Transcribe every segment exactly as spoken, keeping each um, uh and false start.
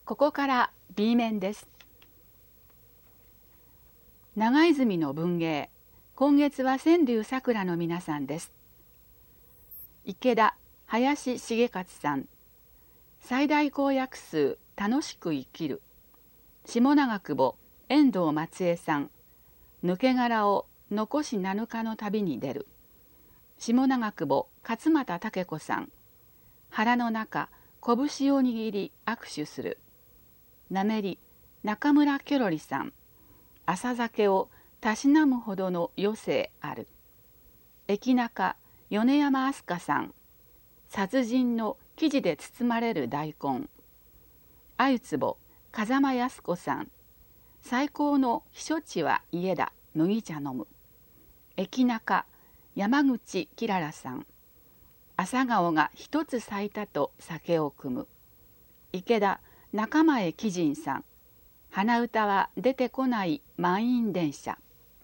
ここから B 面です。長泉の文芸、今月は川柳さくらの皆さんです。池田、林重勝さん、最大公約数楽しく生きる。下長久保、遠藤松江さん、抜け殻を残し七日の旅に出る。下長久保、勝俣武子さん、腹の中、拳を握り握手する。なめり、中村きょろりさん、浅酒をたしなむほどの余生ある。駅中、米山飛鳥さん、殺人の生地で包まれる大根。相坪、風間靖子さん、最高の避暑地は家だ、麦茶飲む。駅中、山口きららさん、朝顔が一つ咲いたと酒を汲む。池田、中前貴人さん、鼻歌は出てこない満員電車。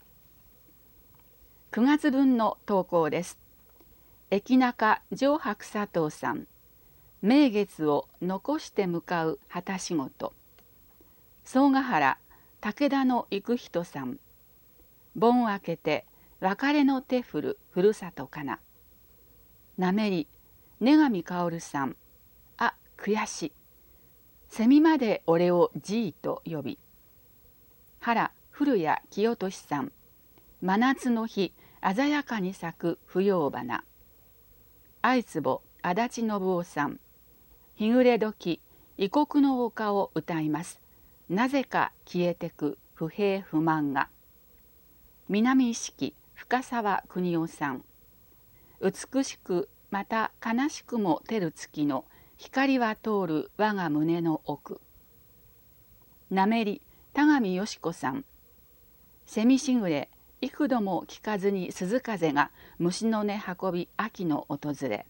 くがつ分の投稿です。駅中上白佐藤さん、名月を残して向かう旗仕事。総ヶ原武田の行く人さん、盆明けて別れの手振るふるさとかな。なめり根上薫さん、あ、悔しい。セミまで俺をじいと呼び。原古谷清俊さん、真夏の日鮮やかに咲く不要花。相坪足立信夫さん、日暮れ時異国の丘を歌います。なぜか消えてく不平不満が。南意識深沢邦夫さん、美しくまた悲しくも照る月の光は通る我が胸の奥。なめり田上よし子さん、蝉しぐれ幾度も聞かずに鈴風が虫の音運び秋の訪れ。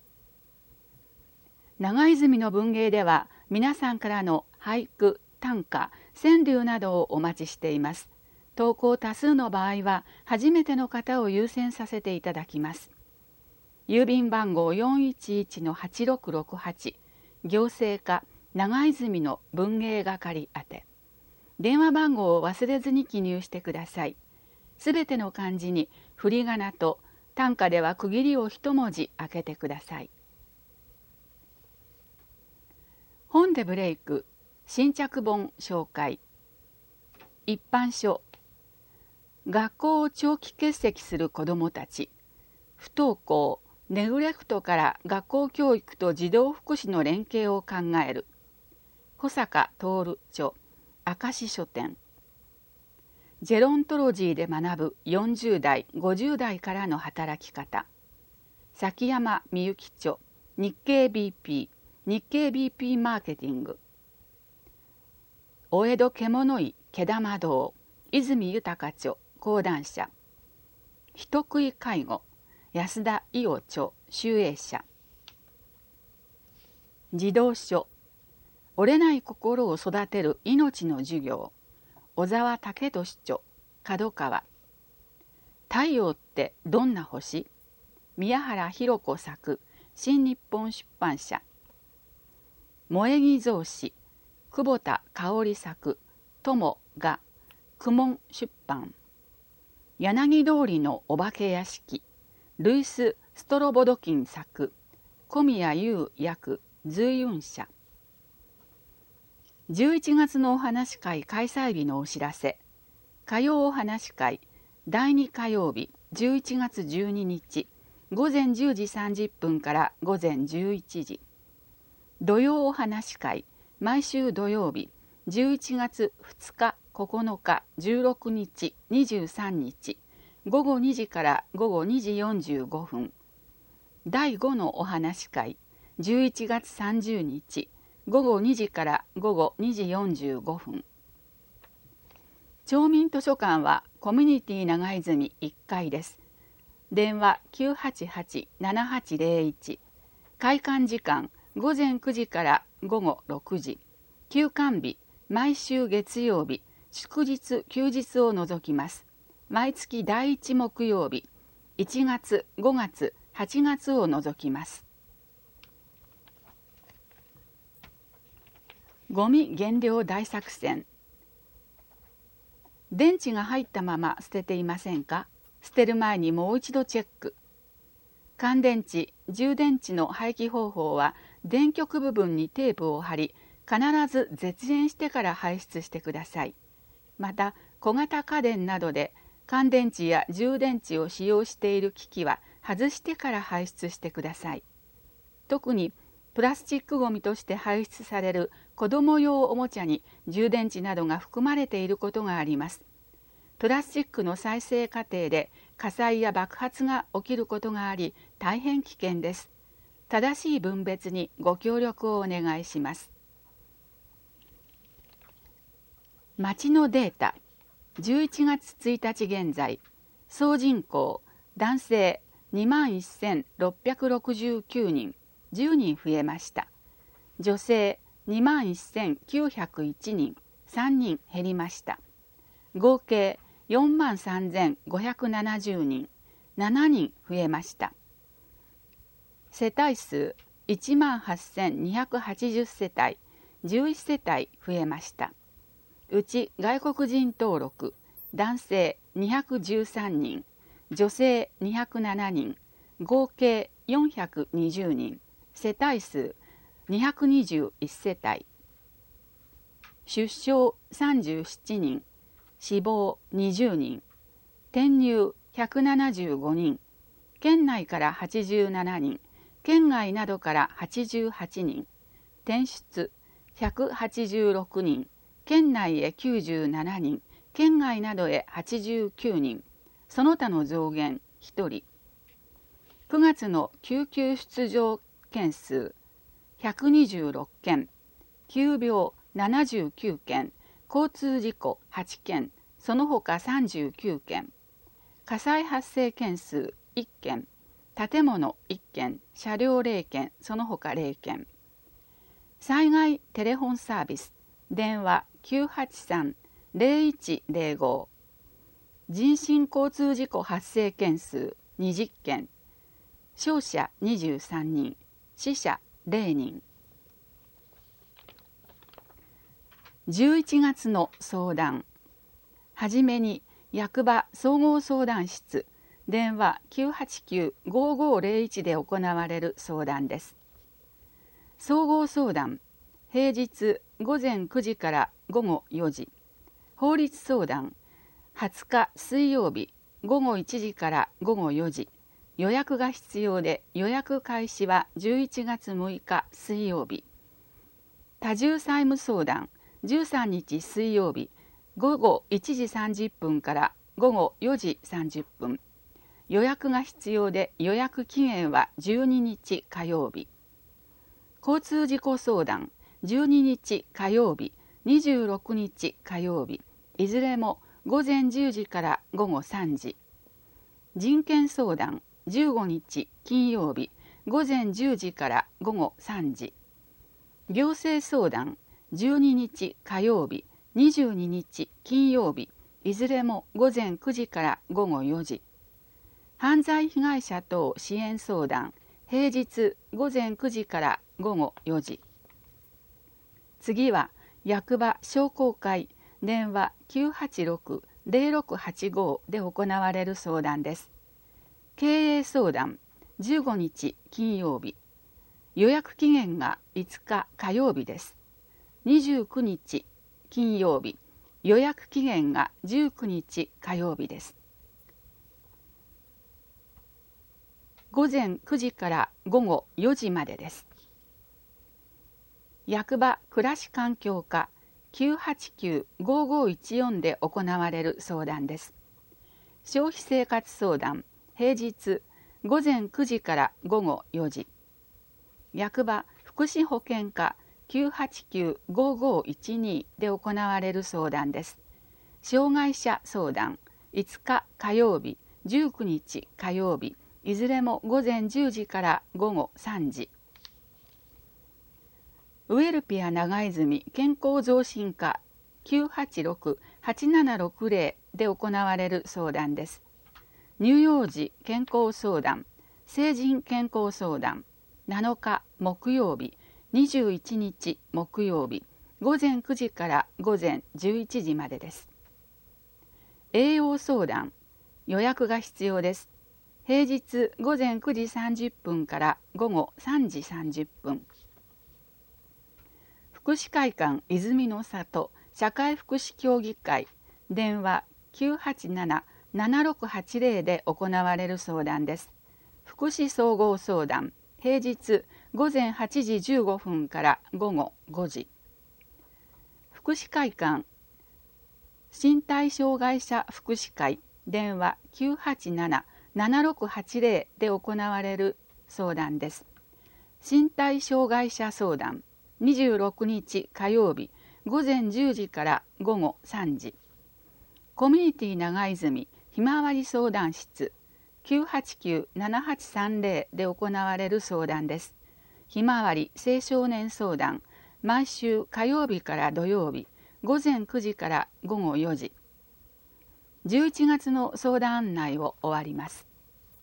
長泉の文芸では皆さんからの俳句、短歌、川柳などをお待ちしています。投稿多数の場合は初めての方を優先させていただきます。郵便番号 よんいちいちのはちろくろくはち、行政課長泉の文芸係宛て。電話番号を忘れずに記入してください。すべての漢字に振り仮名と、短歌では区切りを一文字開けてください。本でブレイク、新着本紹介。一般書。学校を長期欠席する子どもたち。不登校、ネグレクトから学校教育と児童福祉の連携を考える。保坂徹著、明石書店。ジェロントロジーで学ぶよんじゅう代、ごじゅう代からの働き方。崎山みゆき著、日経 ビーピー、日経 ビーピー マーケティング。お江戸獣医、毛玉堂、泉豊著、講談社。人食い介護、安田伊代著、集英社。児童書、折れない心を育てる命の授業。小沢武俊著、角川。太陽ってどんな星？宮原弘子作、新日本出版社。萌木草子、久保田香織作、友が、公文出版。柳通りのお化け屋敷、ルイス・ストロボドキン作、小宮優訳、随雲社。じゅういちがつのお話会開催日のお知らせ。火曜お話会、だいに火曜日、じゅういちがつじゅうににち、午前じゅうじさんじゅっぷんから午前じゅういちじ。土曜お話会、毎週土曜日、じゅういちがつふつか、ここのか、じゅうろくにち、にじゅうさんにち、ごごにじからごごにじよんじゅうごふん。だいごのお話会、じゅういちがつさんじゅうにち、ごごにじからごごにじよんじゅうごふん。町民図書館はコミュニティ長泉いっかいです。電話 きゅうはちはち ななはちゼロいち。開館時間ごぜんくじからごごろくじ。休館日毎週月曜日、祝日休日を除きます。毎月だいいち木曜日、いちがつ、ごがつ、はちがつを除きます。 ゴミ減量大作戦。電池が入ったまま捨てていませんか？捨てる前にもう一度チェック。乾電池、充電池の廃棄方法は、電極部分にテープを貼り、必ず絶縁してから排出してください。また、小型家電などで乾電池や充電池を使用している機器は外してから排出してください。特にプラスチックごみとして排出される子ども用おもちゃに充電池などが含まれていることがあります。プラスチックの再生過程で火災や爆発が起きることがあり、大変危険です。正しい分別にご協力をお願いします。町のデータ。じゅういちがつついたち現在、総人口、男性 にまんせんろっぴゃくろくじゅうきゅうにん、じゅうにん増えました。女性 にまんせんきゅうひゃくいちにん、さんにん減りました。合計よんまんさんぜんごひゃくななじゅうにん、ななにん増えました。世帯数いちまんはっせんにひゃくはちじゅうせたい、じゅういちせたい増えました。うち外国人登録、男性にひゃくじゅうさんにん、女性にひゃくななにん、合計よんひゃくにじゅうにん、世帯数にひゃくにじゅういちせたい。出生さんじゅうななにん、死亡にじゅうにん、転入ひゃくななじゅうごにん、県内からはちじゅうななにん、県外などからはちじゅうはちにん、転出ひゃくはちじゅうろくにん、県内へきゅうじゅうななにん、県外などへはちじゅうきゅうにん、その他の増減ひとり。くがつの救急出場件数ひゃくにじゅうろっけん、急病ななじゅうきゅうけん、交通事故はちけん、その他さんじゅうきゅうけん、火災発生件数いっけん、建物いっけん、車両ぜろけん、その他ぜろけん。災害テレフォンサービス、電話きゅうはちさん ぜろいちぜろご、人身交通事故発生件数にじゅっけん、傷者にじゅうさんにん、死者ぜろにん。じゅういちがつの相談。はじめに役場総合相談室、電話 きゅうはちきゅう ごーごーぜろいち で行われる相談です。総合相談、平日ごぜんくじからごごよじ。法律相談、はつか水曜日ごごいちじからごごよじ。予約が必要で、予約開始はじゅういちがつむいか水曜日。多重債務相談、じゅうさんにち水曜日ごごいちじさんじゅっぷんからごごよじさんじゅっぷん。予約が必要で、予約期限はじゅうににち火曜日。交通事故相談、じゅうににち火曜日、にじゅうろくにち火曜日、いずれもごぜんじゅうじからごごさんじ。人権相談、じゅうごにち金曜日、ごぜんじゅうじからごごさんじ。行政相談、じゅうににち火曜日、にじゅうににち金曜日、いずれもごぜんくじからごごよじ。犯罪被害者等支援相談、平日ごぜんくじからごごよじ。次は役場商工会、電話きゅうはちろく ぜろろくはちごで行われる相談です。経営相談、じゅうごにち金曜日。予約期限がいつか火曜日です。にじゅうくにち金曜日。予約期限がじゅうくにち火曜日です。ごぜんくじからごごよじまでです。役場暮らし環境課きゅうはちきゅう ごーごーいちよんで行われる相談です。消費生活相談、平日ごぜんくじからごごよじ。役場福祉保健課きゅうはちきゅう ごーごーいちにで行われる相談です。障害者相談、いつか火曜日、じゅうくにち火曜日、いずれもごぜんじゅうじからごごさんじ。ウエルピア長泉健康増進課きゅうはちろく はちななろくぜろで行われる相談です。乳幼児健康相談、成人健康相談、なのか木曜日、にじゅういちにち木曜日、 午前くじから午前じゅういちじまでです。栄養相談、予約が必要です。平日午前くじさんじゅっぷんから午後さんじさんじゅっぷん。福祉会館泉の里社会福祉協議会、電話 きゅうはちなな ななろくはちゼロ で行われる相談です。福祉総合相談、平日午前はちじじゅうごふんから午後ごじ。福祉会館身体障害者福祉会、電話 きゅうはちなな ななろくはちゼロ で行われる相談です。身体障害者相談、にじゅうろくにち火曜日午前じゅうじから午後さんじ。コミュニティ長泉ひまわり相談室 きゅうはちきゅう ななはちさんゼロ で行われる相談です。ひまわり青少年相談、毎週火曜日から土曜日午前くじから午後よじ。じゅういちがつの相談案内を終わります。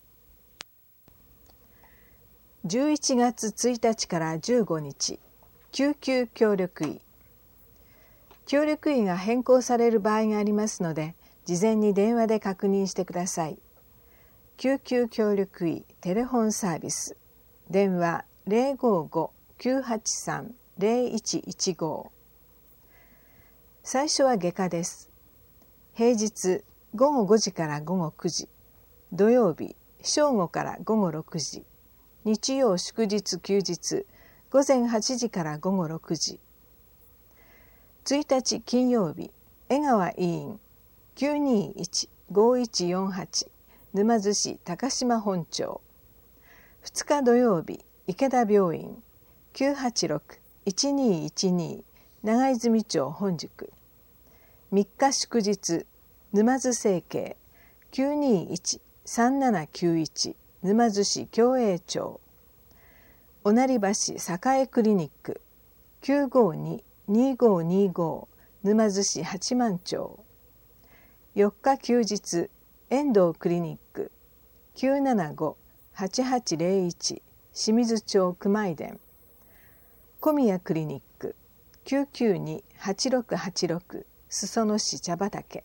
じゅういちがつついたちからじゅうごにち、救急協力医。協力医が変更される場合がありますので、事前に電話で確認してください。救急協力医テレフォンサービス。電話 ゼロごーご きゅうはちさん ゼロいちいちご。最初は外科です。平日ごごごじからごごくじ、土曜日正午からごごろくじ、日曜祝日休日午前はちじからごごろくじ。ついたち金曜日、江川医院 きゅうにいち ごいちよんはち 沼津市高島本町。ふつか土曜日、池田病院 きゅうはちろく いちにいちに長泉町本宿。みっか祝日、沼津整形 きゅうにいち さんななきゅういち 沼津市共栄町。御成橋栄クリニック きゅうごに にごにご 沼津市八幡町。よっか休日、遠藤クリニック きゅうななご はちはちゼロいち 清水町熊井田。小宮クリニック きゅうきゅうに はちろくはちろく 裾野市茶畑。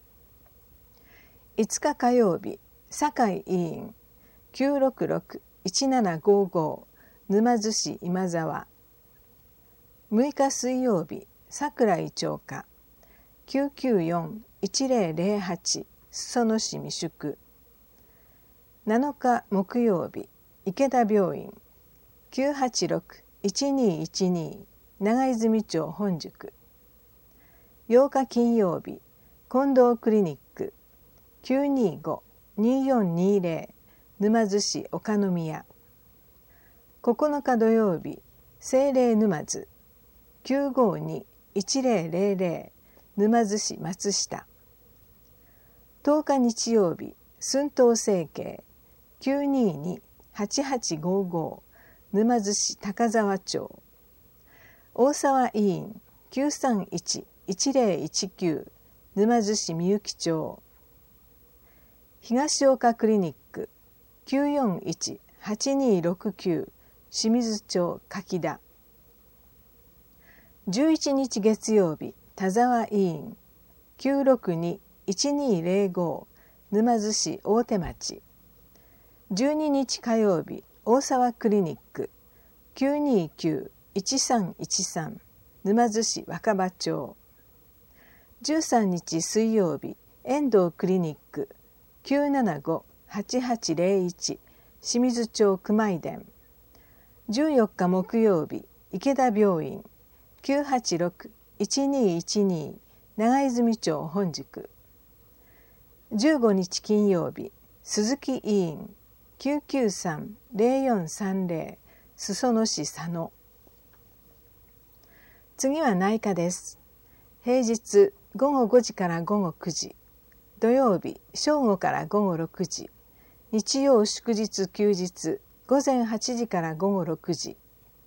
いつか火曜日、堺医院 きゅうろくろく いちななごご 沼津市今沢。むいか水曜日、桜井町科 きゅうきゅうよん いちゼロゼロはち 裾野市三宿。なのか木曜日、池田病院 きゅうはちろく いちにいちに長泉町本宿。ようか金曜日、近藤クリニック きゅうにご によんにゼロ 沼津市岡宮。ここのか土曜日、聖霊沼津 きゅうごに いちゼロゼロゼロ 沼津市松下。とおか日曜日、寸東整形 きゅうにに はちはちごご 沼津市高沢町。大沢医院 きゅうさんいち いちゼロいちきゅう 沼津市みゆき町。東岡クリニック きゅうよんいち はちにろくきゅう 清水町柿田。じゅういちにち月曜日、田沢医院 きゅうろくに いちにゼロご 沼津市大手町。じゅうににち火曜日、大沢クリニック きゅうにきゅう いちさんいちさん 沼津市若葉町。じゅうさんにち水曜日、遠藤クリニック きゅうななご はちはちゼロいち 清水町熊井田。じゅうよっか木曜日、池田病院 きゅうはちろく いちにいちに長泉町本宿。じゅうごにち金曜日、鈴木医院 きゅうきゅうさん ゼロよんさんゼロ 裾野市佐野。次は内科です。平日ごごごじからごごくじ、土曜日正午からごごろくじ、日曜祝日休日午前はちじからごごろくじ。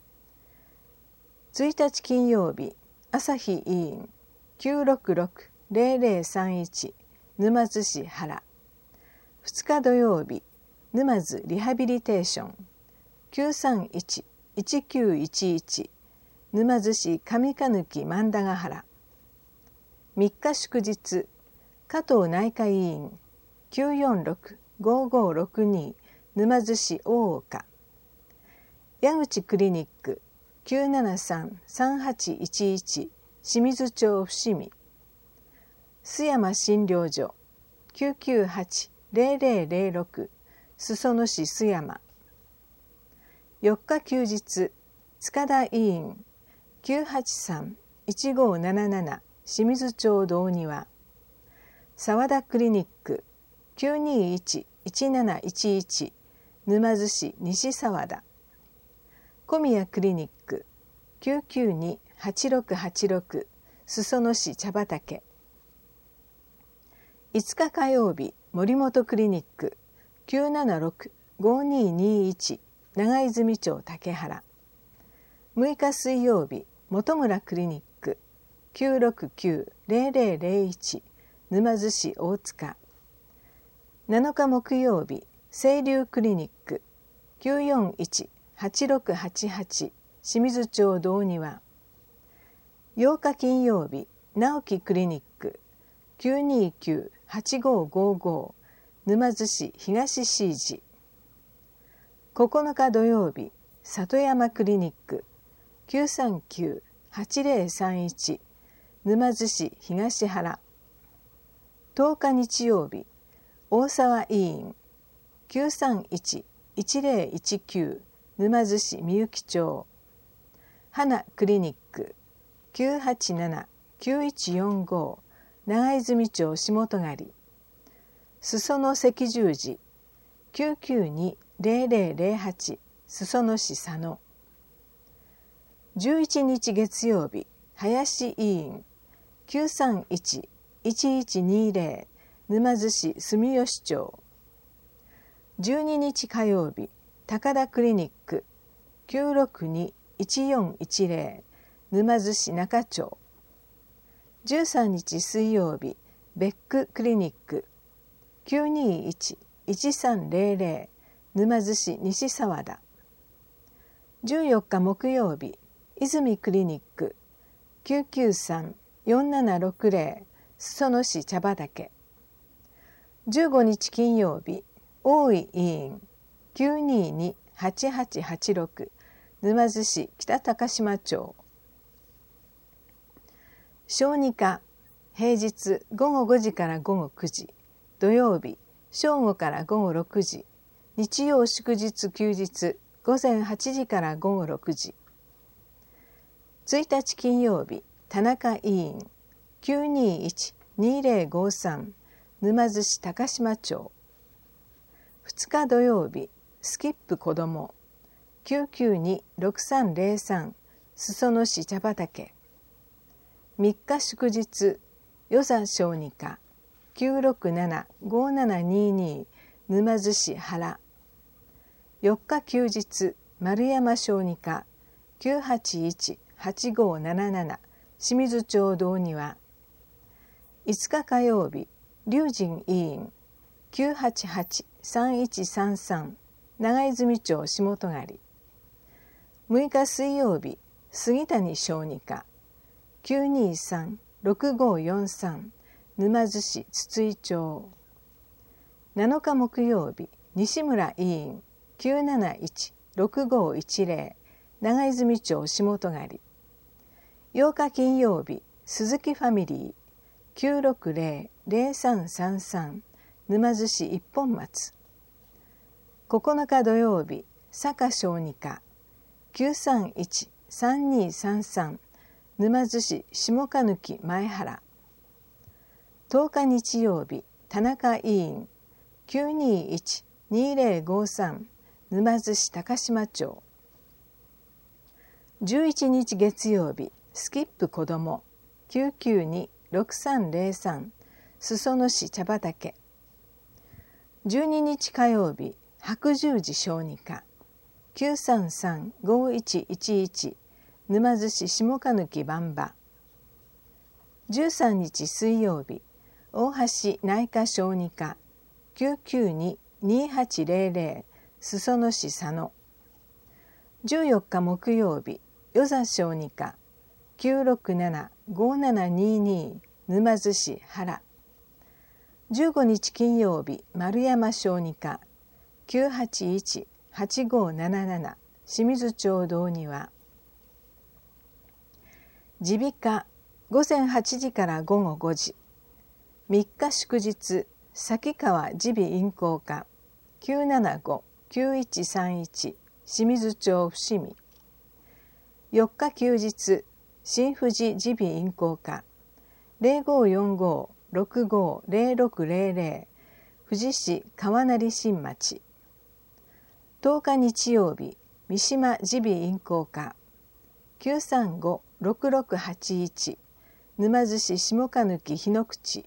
ついたち金曜日、朝日医院 きゅうろくろく ゼロゼロさんいち 沼津市原。ふつか土曜日、沼津リハビリテーション きゅうさんいち いちきゅういちいち沼津市上鹿貫万田ヶ原。みっか祝日、加藤内科医院 きゅうよんろく ごーごーろくに 沼津市大岡。矢口クリニック きゅうななさん さんはちいちいち 清水町伏見。須山診療所 きゅうきゅうはち ぜろぜろぜろろく 裾野市須山。よっか休日、塚田医院 きゅうはちさん いちごーなななな 清水町道庭。沢田クリニック きゅうにいち いちなないちいち 沼津市西沢田。小宮クリニック きゅうきゅうに はちろくはちろく 裾野市茶畑。いつか火曜日、森本クリニック きゅうななろく ごーにーにーいち 長泉町竹原。むいか水曜日、本村クリニック きゅうろくきゅう ぜろぜろぜろいち 沼津市大塚。なのか木曜日、清流クリニック きゅうよんいち はちろくはちはち 清水町道庭。ようか金曜日、直樹クリニック きゅうにきゅう はちごーごーごー 沼津市東椎地。ここのか土曜日、里山クリニック きゅうさんきゅう はちぜろさんいち 沼津市東原。とおか日曜日、大沢医院 きゅうさんいち いちぜろいちきゅう 沼津市みゆき町。花クリニック きゅうはちなな きゅういちよんご 長泉町下戸狩。裾野赤十字 きゅうきゅうに ぜろぜろぜろはち 裾野市佐野。じゅういちにち月曜日、林医院 きゅうさんいち いちいちにぜろ 沼津市住吉町。じゅうににち火曜日、高田クリニック きゅうろくに いちよんいちぜろ 沼津市中町。じゅうさんにち水曜日、ベッククリニック きゅうにいち いちさんぜろぜろ 沼津市西沢田。じゅうよっか木曜日、泉クリニック きゅうきゅうさん よんななろくぜろ 裾野市茶畑。じゅうごにち金曜日、大井医院 きゅうにに はちはちはちろく 沼津市北高島町。小児科、平日ごごごじからごごくじ、土曜日正午からごごろくじ、日曜祝日休日ごぜんはちじからごごろくじ。ついたち金曜日、田中医院 きゅうにいち にぜろごさん 沼津市高島町。ふつか土曜日、スキップ子ども きゅうきゅうに ろくさんぜろさん 裾野市茶畑。みっか祝日、与座小児科 きゅうろくなな ごななにに 沼津市原。よっか休日、丸山小児科 きゅうはちいち はちごーななな 清水町道庭。いつか火曜日、龍神医院 きゅうはちはち さんいちさんさん 長泉町下戸狩。むいか水曜日、杉谷小児科 きゅうにさん ろくごよんさん 沼津市筒井町。なのか木曜日、西村医院 きゅうなないち ろくごいちぜろ 長泉町下戸狩。ようか金曜日、鈴木ファミリー きゅうろくぜろ ぜろさんさんさん 沼津市一本松。ここのか土曜日、坂小児科 きゅうさんいち さんにさんさん 沼津市下鹿貫前原。とおか日曜日、田中医院 きゅうにいち にぜろごさん 沼津市高島町。じゅういちにち月曜日、スキップ子ども きゅうきゅうに ろくさんぜろさん 裾野市茶畑。じゅうににち火曜日、白十字小児科 きゅうさんさん ごいちいちいち 沼津市下鹿貫番場。じゅうさんにち水曜日、大橋内科小児科 きゅうきゅうに にはちぜろぜろ 裾野市佐野。じゅうよっか木曜日、 与座小児科 きゅうろくなな ごななにに 沼津市原。じゅうごにち金曜日、丸山小児科 きゅうはちいち はちごななな 清水町道庭。耳鼻科ごぜんはちじからごごごじ。みっか祝日、崎川耳鼻咽喉科 きゅうななご きゅういちさんいち 清水町伏見。よっか休日、新富士耳鼻咽喉科 ゼロごよんご ろくご ゼロろくゼロゼロ 富士市川成新町。とおか日曜日、三島耳鼻咽喉科 きゅうさんご ろくろくはちいち 沼津市下鹿貫日の口。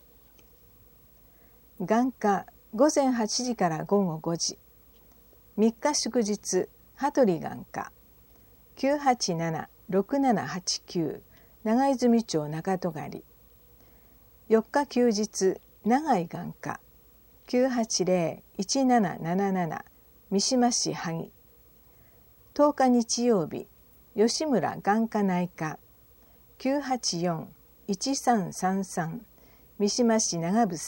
眼科ごぜんはちじからごごごじ。みっか祝日、羽鳥眼科 きゅうはちなな ろくななはちきゅう 長泉町中戸狩。よっか休日、長井眼科 きゅうはちゼロ いちななななな 三島市萩。とおか日曜日、吉村眼科内科 きゅうはちよん いちさんさんさん 三島市長伏。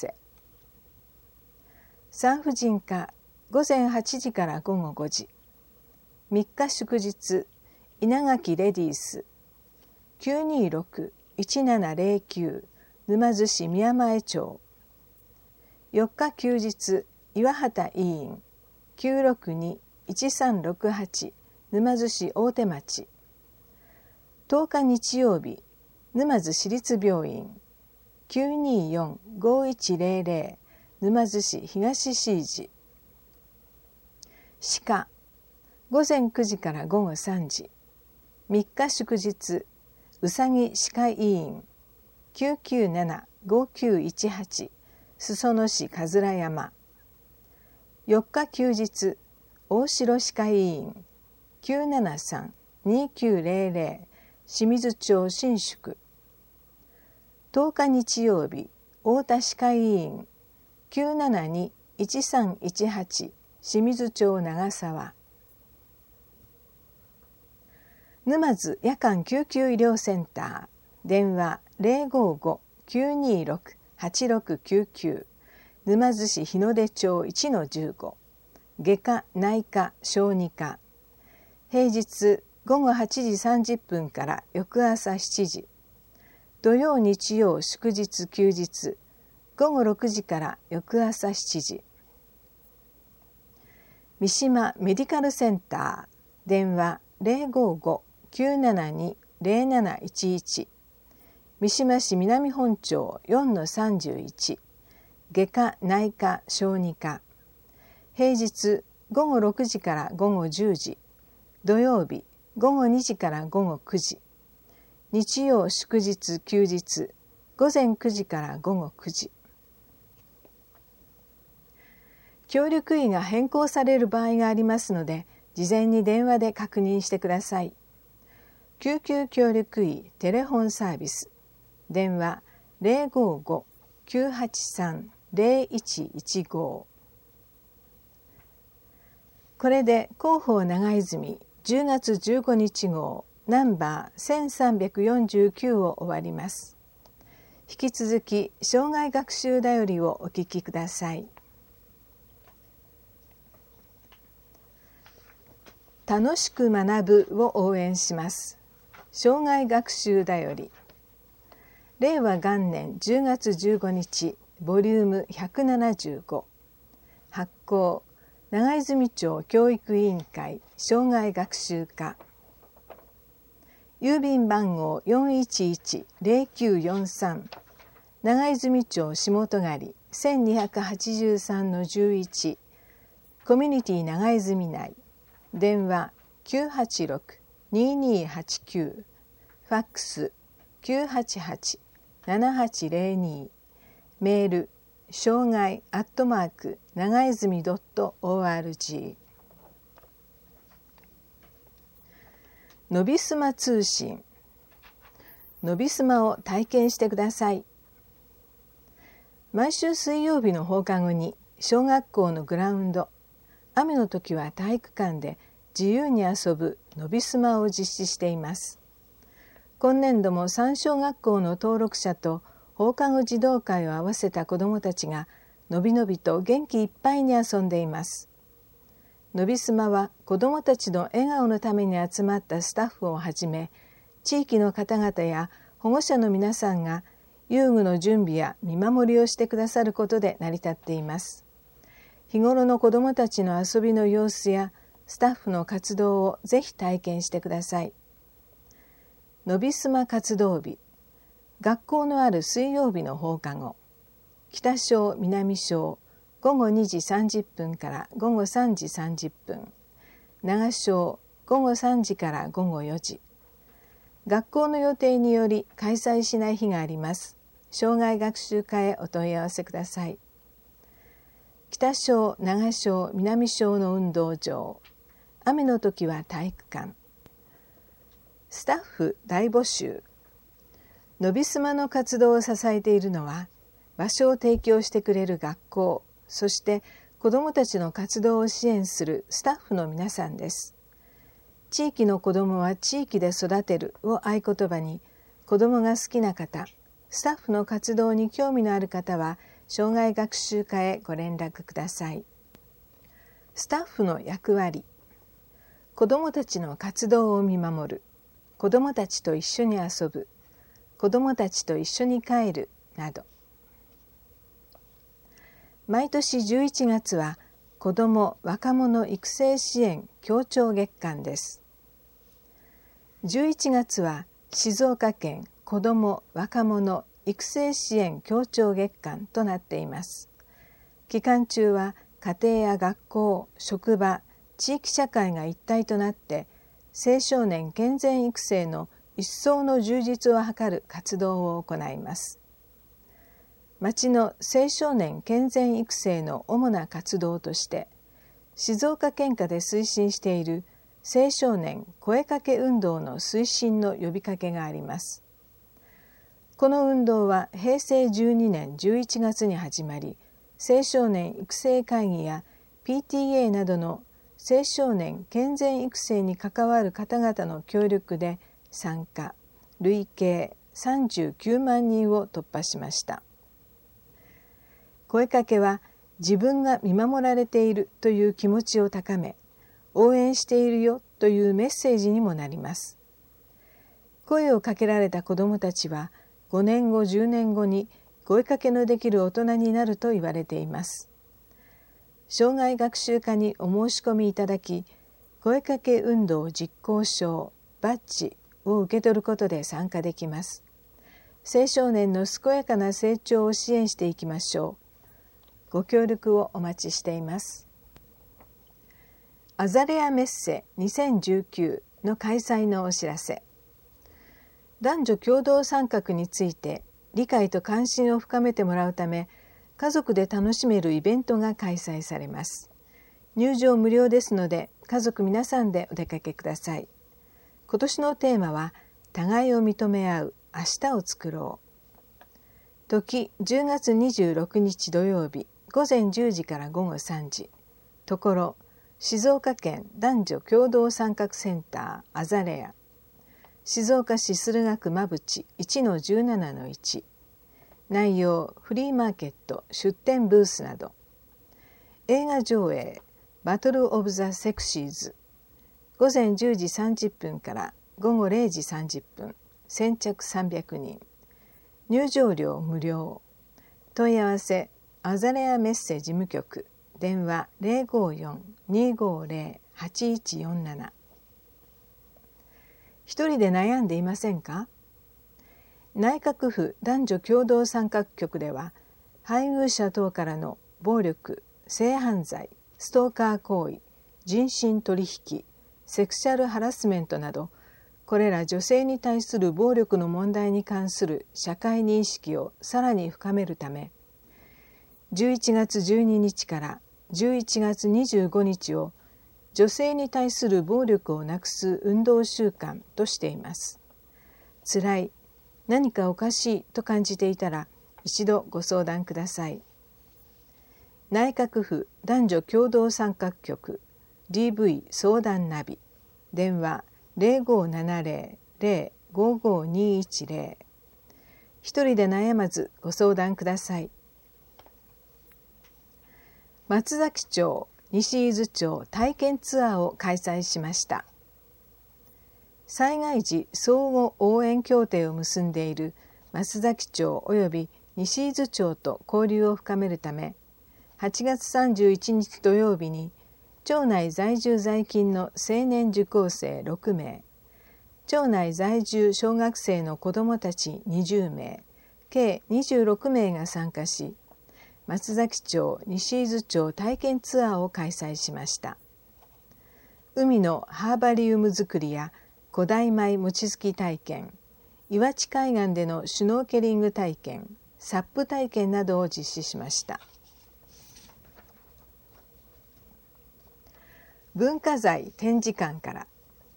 産婦人科ごぜんはちじからごごごじ。みっか祝日、稲垣レディース きゅうにろく いちななゼロきゅう 沼津市宮前町。よっか休日、岩畑医院 きゅうろくに いちさんろくはち 沼津市大手町。とおか日曜日、沼津市立病院 きゅうによん ごいちゼロゼロ 沼津市東椎寺。歯科ごぜんくじからごごさんじ。みっか祝日、うさぎ歯科医院 きゅうきゅうなな ごきゅういちはち 裾野市桂山。よっか休日、大城歯科医院 きゅうななさん にきゅうゼロゼロ 清水町新宿。とおか日曜日、太田歯科医院 きゅうななに いちさんいちはち 清水町長沢。沼津夜間救急医療センター電話 ゼロごご きゅうにろく はちろくきゅうきゅう 沼津市日の出町 いちのじゅうご。外科内科小児科。平日ごごはちじさんじゅっぷんから翌朝しちじ。土曜日曜祝日休日ごごろくじから翌朝しちじ。三島メディカルセンター電話 ゼロごご きゅうななに ゼロなないちいち。三島市南本町 よんのさんじゅういち。外科内科小児科。平日ごごろくじからごごじゅうじ。土曜日ごごにじからごごくじ。日曜祝日休日ごぜんくじからごごくじ。協力医が変更される場合がありますので、事前に電話で確認してください。救急協力医テレフォンサービス電話 ゼロごご きゅうはちさん ゼロいちいちご。これで広報長泉じゅうがつじゅうごにち号ナンバーせんさんびゃくよんじゅうきゅうを終わります。引き続き生涯学習だよりをお聞きください。楽しく学ぶを応援します。生涯学習だより。令和元年じゅうがつじゅうごにちボリュームひゃくななじゅうご。発行長泉町教育委員会生涯学習課。郵便番号 よんいちいちゼロきゅうよんさん 長泉町下戸狩 せんにひゃくはちじゅうさんのじゅういち。コミュニティ長泉内電話 きゅうはちろく ににはちきゅう。ファックス きゅうはちはち ななはちゼロに。メール生涯アットマーク長泉 ドットオーアールジー。 のびすま通信。のびすまを体験してください。毎週水曜日の放課後に小学校のグラウンド、雨の時は体育館で自由に遊ぶのびすまを実施しています。今年度もさん小学校の登録者と放課後児童会を合わせた子どもたちがのびのびと元気いっぱいに遊んでいます。のびすまは子どもたちの笑顔のために集まったスタッフをはじめ、地域の方々や保護者の皆さんが遊具の準備や見守りをしてくださることで成り立っています。日頃の子どもたちの遊びの様子やスタッフの活動をぜひ体験してください。のびすま活動日、学校のある水曜日の放課後、北小南小ごごにじさんじゅっぷんからごごさんじさんじゅっぷん、長小ごごさんじからごごよじ。学校の予定により開催しない日があります。生涯学習課へお問い合わせください。北小、長小、南小の運動場、雨の時は体育館。スタッフ大募集。のびすまの活動を支えているのは、場所を提供してくれる学校、そして子どもたちの活動を支援するスタッフの皆さんです。地域の子どもは地域で育てるを合言葉に、子どもが好きな方、スタッフの活動に興味のある方は、生涯学習課へご連絡ください。スタッフの役割。子どもたちの活動を見守る。子どもたちと一緒に遊ぶ。子どもたちと一緒に帰る。など。毎年じゅういちがつは、子ども・若者育成支援協調月間です。じゅういちがつは静岡県子ども・若者育成支援協調月間となっています。期間中は家庭や学校、職場、地域社会が一体となって青少年健全育成の一層の充実を図る活動を行います。町の青少年健全育成の主な活動として静岡県下で推進している青少年声かけ運動の推進の呼びかけがあります。この運動はへいせいじゅうにねんじゅういちがつに始まり、青少年育成会議や ピーティーエー などの青少年健全育成に関わる方々の協力で参加、累計さんじゅうきゅうまんにんを突破しました。声かけは自分が見守られているという気持ちを高め、応援しているよというメッセージにもなります。声をかけられた子どもたちはごねんご、じゅうねんごに声かけのできる大人になると言われています。生涯学習課にお申し込みいただき、声かけ運動実行証、バッジを受け取ることで参加できます。青少年の健やかな成長を支援していきましょう。ご協力をお待ちしています。アザレアメッセにせんじゅうきゅうの開催のお知らせ。男女共同参画について理解と関心を深めてもらうため、家族で楽しめるイベントが開催されます。入場無料ですので、家族皆さんでお出かけください。今年のテーマは、互いを認め合う明日を作ろう。時じゅうがつにじゅうろくにち土曜日、ごぜんじゅうじからごごさんじ。ところ、静岡県男女共同参画センターアザレア。静岡市駿河区馬淵 いちのじゅうななのいち。内容、フリーマーケット、出店ブースなど。映画上映、バトル・オブ・ザ・セクシーズ。ごぜんじゅうじさんじゅっぷんからごごれいじさんじゅっぷん。先着さんびゃくにん。入場料無料。問い合わせ、アザレアメッセ事務局。電話 ゼロごよん にごゼロ はちいちよんなな。一人で悩んでいませんか？内閣府男女共同参画局では、配偶者等からの暴力、性犯罪、ストーカー行為、人身取引、セクシャルハラスメントなど、これら女性に対する暴力の問題に関する社会認識をさらに深めるため、じゅういちがつじゅうににちからじゅういちがつにじゅうごにちを女性に対する暴力をなくす運動週間としています。つらい、何かおかしいと感じていたら一度ご相談ください。内閣府男女共同参画局ディーブイ 相談ナビ、電話 ゼロごーななゼロ ゼロ ごーごーにーいちゼロ。一人で悩まずご相談ください。松崎町、西伊豆町体験ツアーを開催しました。災害時相互応援協定を結んでいる松崎町および西伊豆町と交流を深めるため、はちがつさんじゅういちにち土曜日に町内在住在勤の青年受講生ろくめい、町内在住小学生の子どもたちにじゅうめい、計にじゅうろくめいが参加し、松崎町西伊豆町体験ツアーを開催しました。海のハーバリウム作りや古代米餅つき体験、岩地海岸でのシュノーケリング体験、サップ体験などを実施しました。文化財展示館から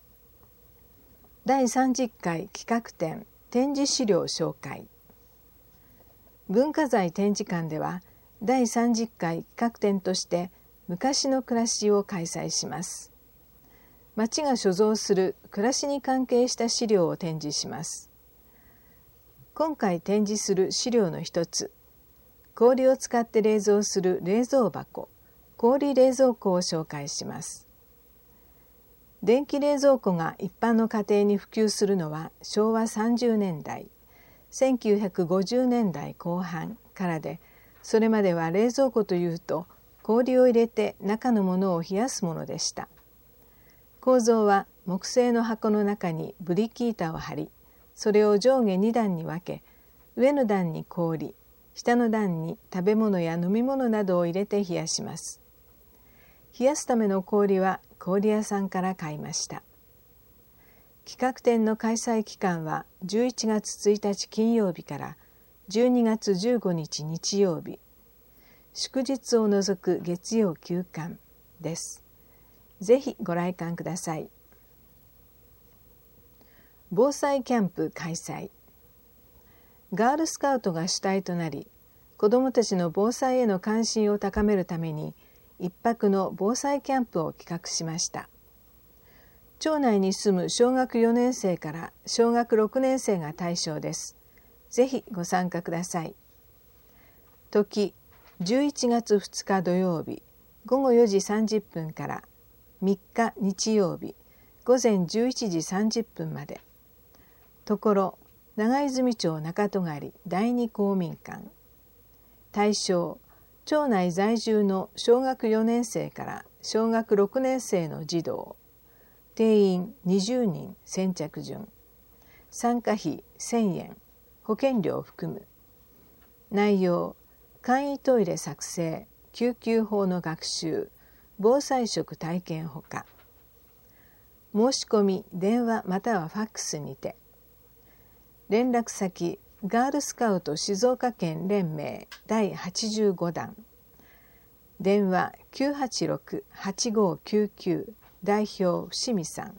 だいさんじゅっかい企画展展示資料紹介。文化財展示館ではだいさんじゅっかい企画展として昔の暮らしを開催します。町が所蔵する暮らしに関係した資料を展示します。今回展示する資料の一つ、氷を使って冷蔵する冷蔵箱、氷冷蔵庫を紹介します。電気冷蔵庫が一般の家庭に普及するのはしょうわさんじゅうねんだい、せんきゅうひゃくごじゅうねんだいこう半からで、それまでは冷蔵庫というと氷を入れて中のものを冷やすものでした。構造は木製の箱の中にブリキ板を貼り、それを上下に段に分け、上の段に氷、下の段に食べ物や飲み物などを入れて冷やします。冷やすための氷は氷屋さんから買いました。企画展の開催期間はじゅういちがつついたち金曜日からじゅうにがつじゅうごにち日曜日、祝日を除く月曜休館です。ぜひご来館ください。防災キャンプ開催。ガールスカウトが主体となり、子どもたちの防災への関心を高めるために一泊の防災キャンプを企画しました。町内に住む小学よねんせいから小学ろくねんせいが対象です。ぜひご参加ください。時、じゅういちがつふつか土曜日、ごごよじさんじゅっぷんからみっか日曜日、ごぜんじゅういちじさんじゅっぷんまで。ところ、長泉町中戸狩だいに公民館。対象、町内在住の小学よねんせいから小学ろくねんせいの児童。定員にじゅうにん先着順。参加費せんえん、保険料を含む。内容、簡易トイレ作成、救急法の学習、防災食体験ほか。申し込み電話またはファックスにて。連絡先、ガールスカウト静岡県連盟だいはちじゅうごだん。電話きゅうはちろく はちごきゅうきゅう、代表伏見さん。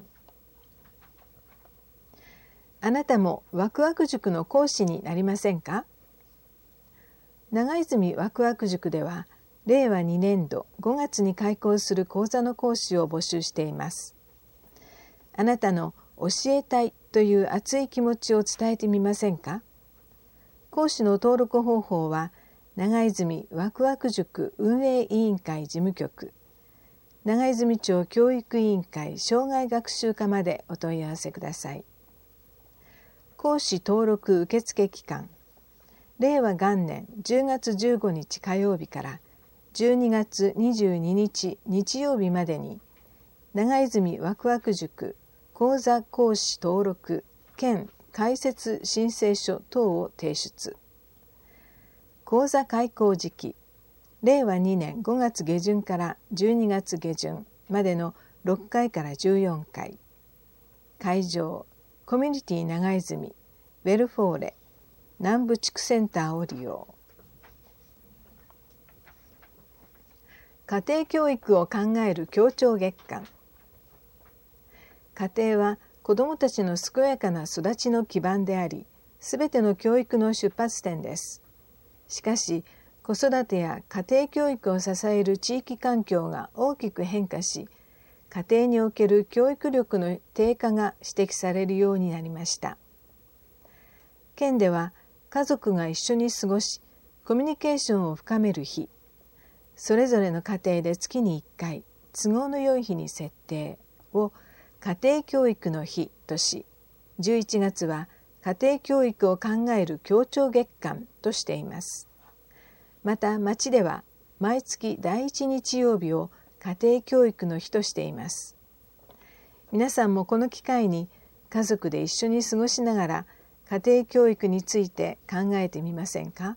あなたもワクワク塾の講師になりませんか？長泉ワクワク塾ではれいわにねんどごがつに開講する講座の講師を募集しています。あなたの教えたいという熱い気持ちを伝えてみませんか？講師の登録方法は長泉ワクワク塾運営委員会事務局、長泉町教育委員会障害学習課までお問い合わせください。講師登録受付期間、れいわがんねんじゅうがつじゅうごにち火曜日からじゅうにがつにじゅうににち日曜日までに、長泉ワクワク塾講座講師登録兼開設申請書等を提出。講座開講時期、れいわにねんごがつげじゅんからじゅうにがつげじゅんまでのろっかいからじゅうよんかい。会場、コミュニティ長泉、ウェルフォーレ、南部地区センターを利用。家庭教育を考える協調月間。家庭は子どもたちの健やかな育ちの基盤であり、すべての教育の出発点です。しかし、子育てや家庭教育を支える地域環境が大きく変化し、 家庭における教育力の低下が指摘されるようになりました。県では家族が一緒に過ごしコミュニケーションを深める日、それぞれの家庭で月にいっかい都合の良い日に設定を家庭教育の日とし、じゅういちがつは家庭教育を考える協調月間としています。また町では毎月だいいち日曜日を家庭教育の日としています。皆さんもこの機会に家族で一緒に過ごしながら家庭教育について考えてみませんか。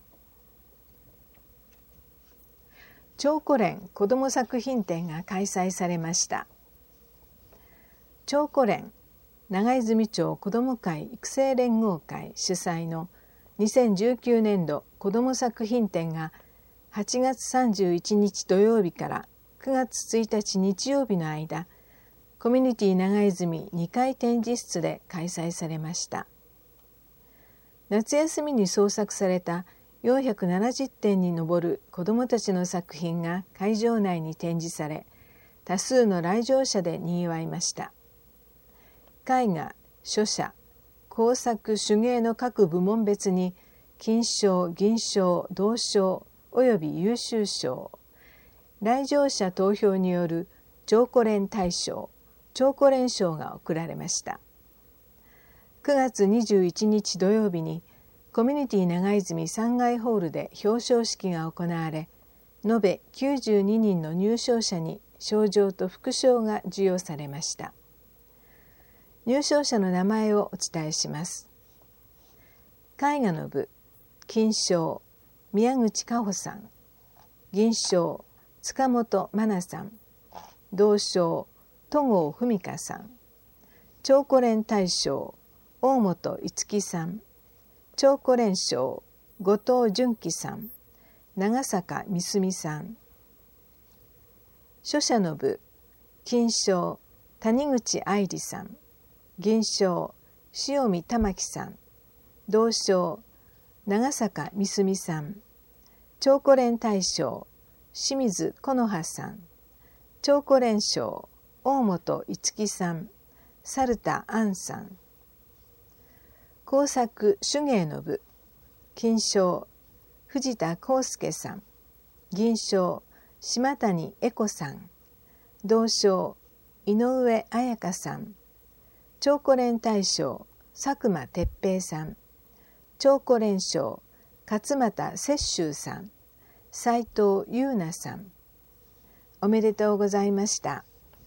長古連子ども作品展が開催されました。長古連長泉町子ども会育成連合会主催のにせんじゅうきゅうねんど子ども作品展がはちがつさんじゅういちにち土曜日からくがつついたち日曜日の間、コミュニティ長泉にかい展示室で開催されました。夏休みに創作されたよんひゃくななじゅってんに上る子どもたちの作品が会場内に展示され、多数の来場者でにぎわいました。絵画、書写、工作、手芸の各部門別に金賞、銀賞、銅賞および優秀賞、来場者投票による長古連大賞、長古連賞が贈られました。くがつにじゅういちにち土曜日にコミュニティ長泉さんがいホールで表彰式が行われ、延べきゅうじゅうににんの入賞者に賞状と副賞が授与されました。入賞者の名前をお伝えします。絵画の部、金賞、宮口果歩さん。銀賞、塚本真奈さん。銅賞、戸郷文香さん。長古連大賞、大本五木さん。長古連賞、後藤純喜さん。長坂美澄さん。書写の部、金賞、谷口愛理さん。銀賞、塩見玉樹さん。銅賞、長坂美澄さん。長古連大賞、清水木の葉さん。長古連賞、大本五木さん。猿田杏さん。工作手芸の部、金賞、藤田康介さん。銀賞、島谷恵子さん。銅賞、井上彩香さん。長古連大賞、佐久間哲平さん。長古連賞、勝俣雪舟さん。斉藤優奈さん。おめでとうございました。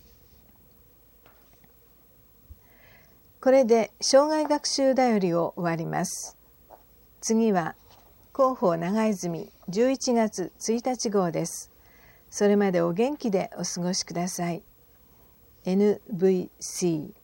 これで生涯学習だよりを終わります。次は広報長泉じゅういちがつついたち号です。それまでお元気でお過ごしください。エヌブイシー